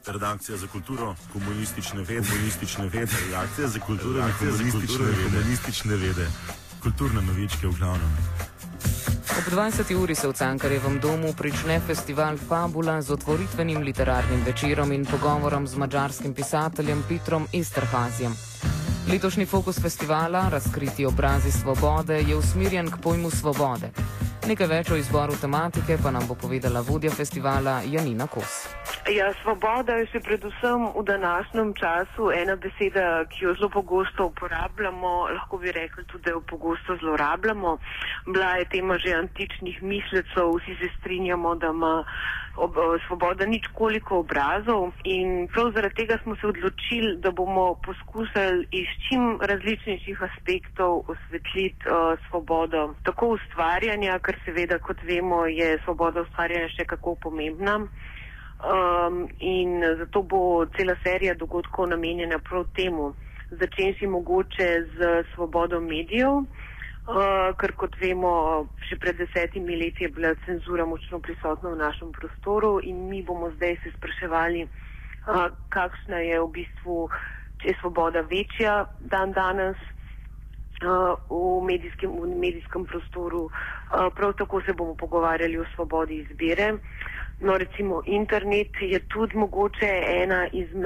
redakcija za kulturo, komunistične vede, redakcija za kulturo in komunistične vede, kulturne novičke v glavnem. Ob 20. uri se v Cankarjevem domu prične festival Fabula z otvoritvenim literarnim večerom in pogovorom z madžarskim pisateljem Petrom Esterhazyjem. Letošnji fokus festivala, Razkriti obrazi svobode, je usmerjen k pojmu svobode. Nekaj več o izboru tematike pa nam bo povedala vodja festivala Janina Kos. Ja, svoboda je še predvsem v današnjem času ena beseda, ki jo zelo pogosto uporabljamo, lahko bi rekli tudi, da jo pogosto zlorabljamo. Bila je tema že antičnih mislecev, vsi se strinjamo, da ima svoboda ničkoliko obrazov in prav zaradi tega smo se odločili, da bomo poskusili iz čim različnejših aspektov osvetliti svobodo tako ustvarjanja, ker seveda, kot vemo, je svoboda ustvarjanja še kako pomembna. In zato bo cela serija dogodkov namenjena prav temu, začenši mogoče z svobodo medijev, ker kot vemo, še pred 10 leti je bila cenzura močno prisotna v našem prostoru in mi bomo zdaj se spraševali, kakšna je v bistvu, če je svoboda večja danes v medijskem prostoru. Prav tako se bomo pogovarjali o svobodi izbire. No, recimo internet je tudi mogoče eno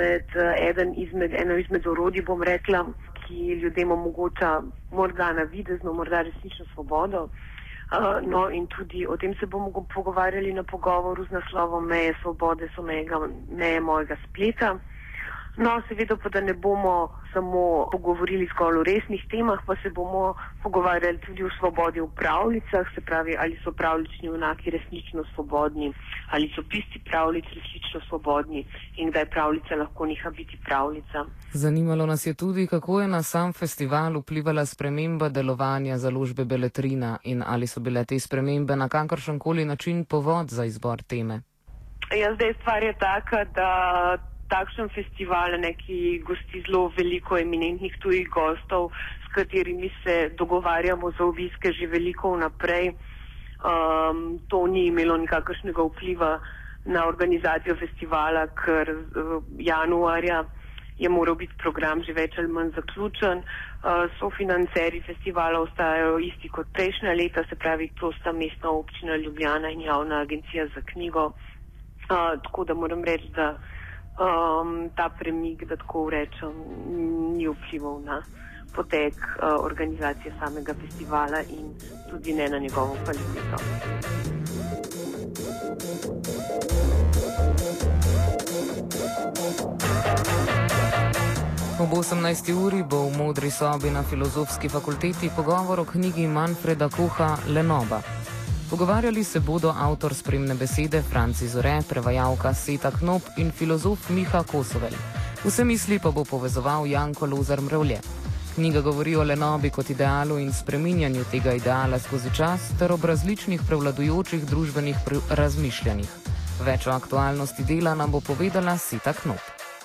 izmed orodij, bom rekla, ki ljudem omogoča morda navidezno, morda resnično svobodo. No, in tudi o tem se bomo pogovarjali na pogovoru z naslovom Meje svobode so meje mojega spleta. No, seveda pa, da ne bomo samo pogovorili zgolj o resnih temah, pa se bomo pogovarjali tudi o svobodi v pravljicah, se pravi, ali so pravljični junaki resnično svobodni, ali so pisci pravljic resnično svobodni in kdaj pravljica lahko neha biti pravljica. Zanimalo nas je tudi, kako je na sam festival vplivala sprememba delovanja založbe Beletrina in ali so bile te spremembe na kakršenkoli način povod za izbor teme. Ja, zdaj stvar je taka, da takšen festival, ki gosti zelo veliko eminentnih tujih gostov, s katerimi se dogovarjamo za obiske že veliko vnaprej. To ni imelo nikakršnega vpliva na organizacijo festivala, ker januarja je moral biti program že več ali manj zaključen. Sofinanceri festivala ostajajo isti kot prejšnja leta, se pravi, to sta Mestna občina Ljubljana in Javna agencija za knjigo. Tako da moram reči, da ta premik, da tako rečem, ni vplival na potek organizacije samega festivala in tudi ne na njegovo kvaliteto. Ob 18. uri bo v Modri sobi na Filozofski fakulteti pogovor o knjigi Manfreda Koha Lenoba. Pogovarjali se bodo avtor spremne besede Franci Zore, prevajalka Seta Knop in filozof Miha Kosovel. Vse misli pa bo povezoval Janko Lozar Mrevlje. Knjiga govori o lenobi kot idealu in spreminjanju tega ideala skozi čas ter ob različnih prevladujočih družbenih razmišljanjih. Več o aktualnosti dela nam bo povedala Seta Knop.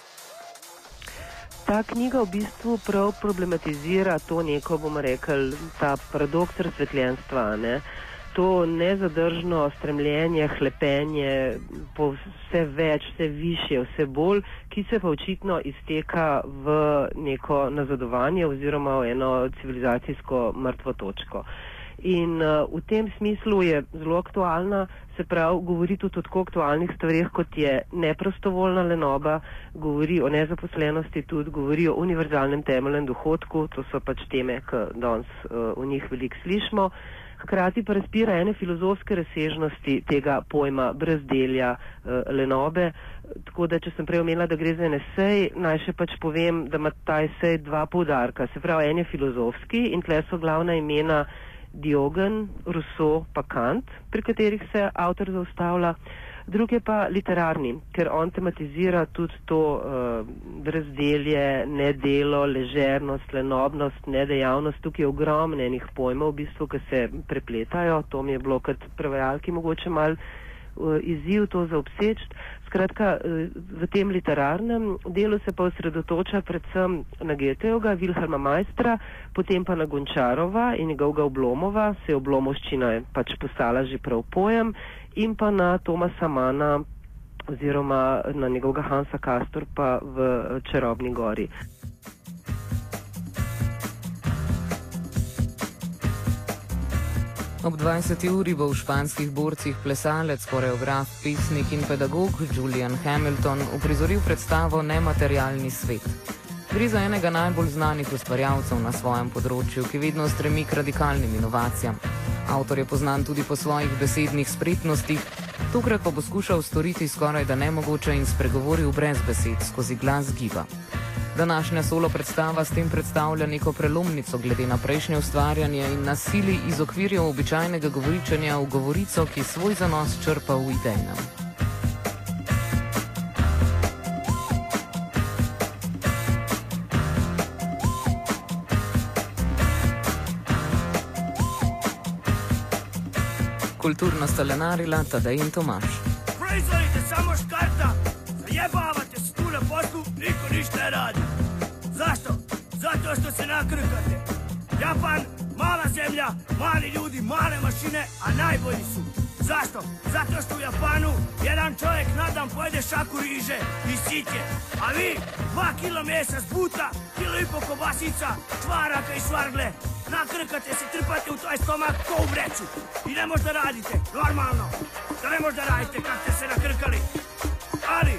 Ta knjiga v bistvu prav problematizira to neko, bomo rekli, ta paradoks razsvetljenstva, ne? To nezadržno stremljenje, hlepenje po vse več, vse više, vse bolj, ki se pa očitno izteka v neko nazadovanje oziroma v eno civilizacijsko mrtvo točko. In v tem smislu je zelo aktualna, se pravi, govori tudi o tako aktualnih stvarih, kot je neprostovoljna lenoba, govori o nezaposlenosti, tudi govori o univerzalnem temeljnem dohodku, to so pač teme, ki danes v njih veliko slišimo. Hkrati pa razpira ene filozofske razsežnosti tega pojma brezdelja lenobe, tako da če sem prej omenila, da gre za en esej, naj še pač povem, da ima ta esej dva poudarka. Se pravi, en je filozofski in tle so glavna imena Diogen, Rousseau pa Kant, pri katerih se avtor zaustavlja. Drugi pa literarni, ker on tematizira tudi to brezdelje, nedelo, ležernost, lenobnost, nedejavnost. Tukaj je ogromno enih pojmov, v bistvu, ki se prepletajo. To mi je bilo kot prevajalki mogoče mal izziv to zaobseči. Skratka, v tem literarnem delu se pa osredotoča predvsem na Goethega, Wilhelma Meistra, potem pa na Gončarova in njegovega Oblomova, se Oblomovščina je pač postala že prav pojem, in pa na Thomasa Manna, oziroma na njegovega Hansa Kastorpa v Čarobni gori. Ob 20. uri bo v Španskih borcih plesalec, koreograf, pesnik in pedagog Julian Hamilton uprizoril predstavo Nematerialni svet. Gre za enega najbolj znanih ustvarjalcev na svojem področju, ki vedno stremi k radikalnim inovacijam. Avtor je poznan tudi po svojih besednih spretnostih, tokrat pa bo skušal storiti skoraj da nemogoče in spregovoril brez besed skozi glas giba. Današnja solo predstava s tem predstavlja neko prelomnico glede na prejšnje ustvarjanje in nas sili iz okvirjev običajnega govoričenja v govorico, ki svoj zanos črpa v idejnem. Kulturno sta lenarila Tadej in Tomaž. Proizvodite samo škarta, zajebavate se tu na poslu, niko ništa ne radi. Zašto? Zato što se nakrkate. Japan, mala zemlja, mali ljudi, male mašine, a najbolji su. Zašto? Zato što u Japanu jedan čovjek na dan pojede šaku riže i sitje, a vi 2 kilo mesa s buta, 1,5 kilo kobasica, čvaraka i švargle. Nakrkate se, trpate u tvoj stomak ko u vreću. I ne možda radite, normalno. Da ne možda radite kad ste se nakrkali. Ali